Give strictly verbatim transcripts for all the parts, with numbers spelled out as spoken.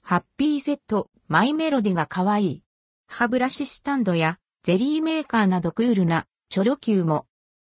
ハッピーセット、マイメロディが可愛い。歯ブラシスタンドやゼリーメーカーなどクールなチョロ Q も。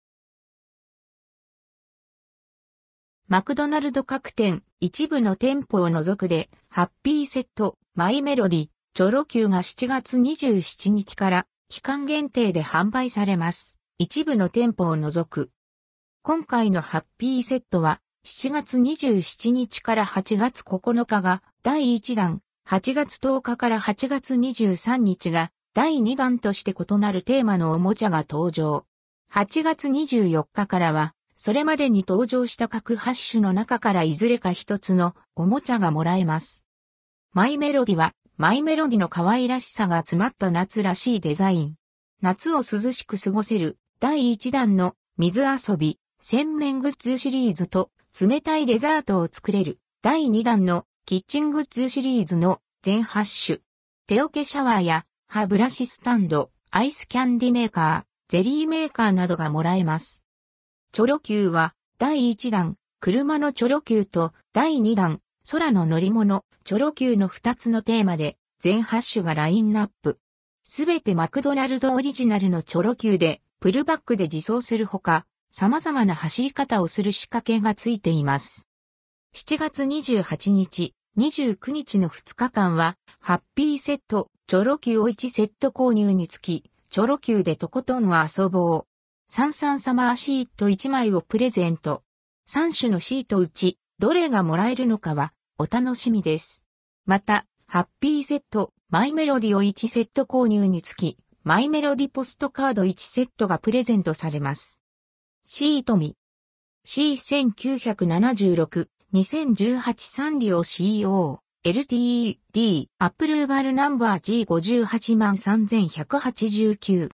マクドナルド各店、一部の店舗を除くで、ハッピーセット、マイメロディ、チョロ Q がしちがつにじゅうしちにちから期間限定で販売されます。一部の店舗を除く。今回のハッピーセットは、しちがつにじゅうしちにちからはちがつここのかがだいいちだん、はちがつとおかからはちがつにじゅうさんにちがだいにだんとして異なるテーマのおもちゃが登場。はちがつにじゅうよっかからは、それまでに登場した各はち種の中からいずれか一つのおもちゃがもらえます。マイメロディは、マイメロディの可愛らしさが詰まった夏らしいデザイン。夏を涼しく過ごせるだいいちだんの水遊び、洗面グッズシリーズと冷たいデザートを作れるだいにだんのキッチングッズシリーズの全はち種。手桶シャワーや歯ブラシスタンド、アイスキャンディメーカー、ゼリーメーカーなどがもらえます。チョロ Q はだいいちだん、車のチョロ Q とだいにだん、空の乗り物、チョロ Q のふたつのテーマで全はち種がラインナップ。すべてマクドナルドオリジナルのチョロ Q でプルバックで自走するほか、様々な走り方をする仕掛けがついています。しちがつにじゅうはちにち、にじゅうくにちのふつかかんは、ハッピーセット、チョロ Q をいちセット購入につき、チョロ Q でとことん遊ぼう。サンサンサマーシートいちまいをプレゼント。さん種のシートうち、どれがもらえるのかは、お楽しみです。また、ハッピーセット、マイメロディをいちセット購入につき、マイメロディポストカードいちセットがプレゼントされます。シートミ シーせんきゅうひゃくななじゅうろく にせんじゅうはち サンリオ シーオー エルティーディー アプルーバルナンバー ジーごじゅうはちまんさんぜんひゃくはちじゅうきゅう